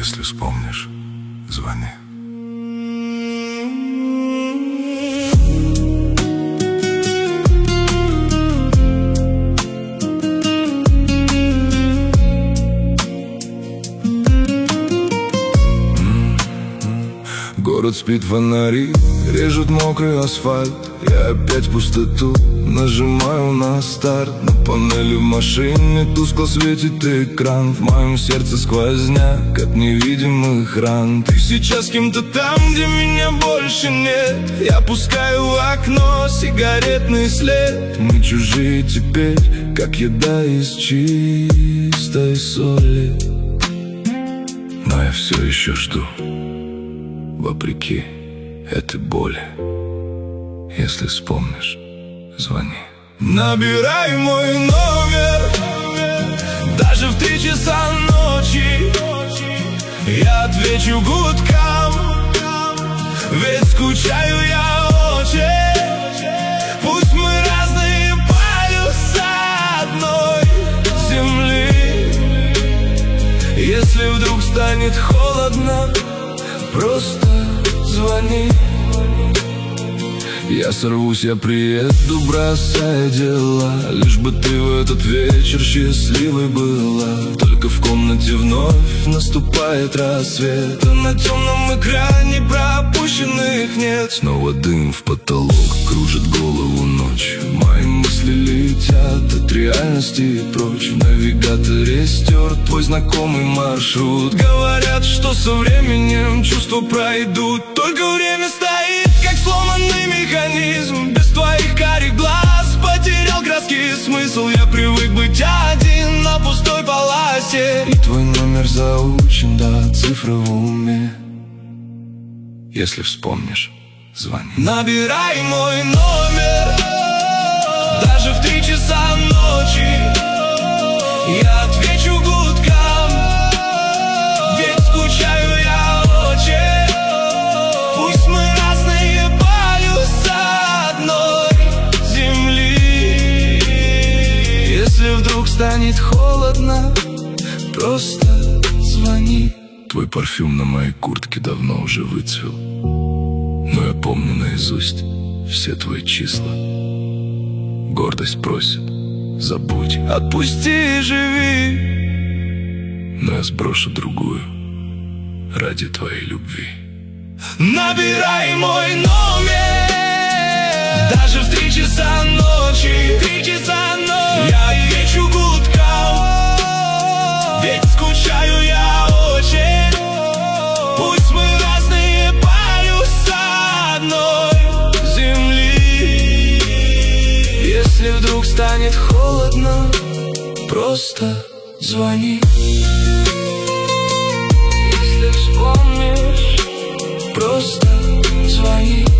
Если вспомнишь, звони. Город спит, фонари режут мокрый асфальт. Я опять в пустоту нажимаю на старт. На панели в машине тускло светит экран. В моем сердце сквозняк от невидимых ран. Ты сейчас с кем-то там, где меня больше нет. Я пускаю в окно сигаретный след. Мы чужие теперь, как еда из чистой соли. Но я все еще жду, вопреки этой боли. Если вспомнишь, звони. Набирай мой номер даже в 3 часа ночи. Я отвечу гудкам, ведь скучаю я очень. Пусть мы разные полюса одной земли. Если вдруг станет холодно, просто звони. Я сорвусь, я приеду, бросая дела, лишь бы ты в этот вечер счастливой была. Только в комнате вновь наступает рассвет, а на темном экране пропущенных нет. Снова дым в потолок, кружит голову ночь. Мои мысли летят от реальности прочь. В навигаторе стерт твой знакомый маршрут. Говорят, что со временем чувства пройдут. Только время стоит, как сломанный механизм. Без твоих карих глаз потерял краски и смысл. Я привык быть один на пустой полосе. И твой номер заучен до цифры в уме. Если вспомнишь, звони. Набирай мой номер даже в 3 часа ночи. Я отвечу гудкам, ведь скучаю я очень. Пусть мы разные полюса одной земли. Если вдруг станет холодно, просто звони. Твой парфюм на моей куртке давно уже выцвел, но я помню наизусть все твои числа. Гордость просит: забудь, отпусти и живи. Но я сброшу другую ради твоей любви. Набирай мой номер даже в 3 часа ночи. 3 часа ночи. Я отвечу гудкам, ведь скучаю я очень. Пусть мы разные полюса одной земли. Если вдруг станет холодно, просто звони. Если вспомнишь, просто звони.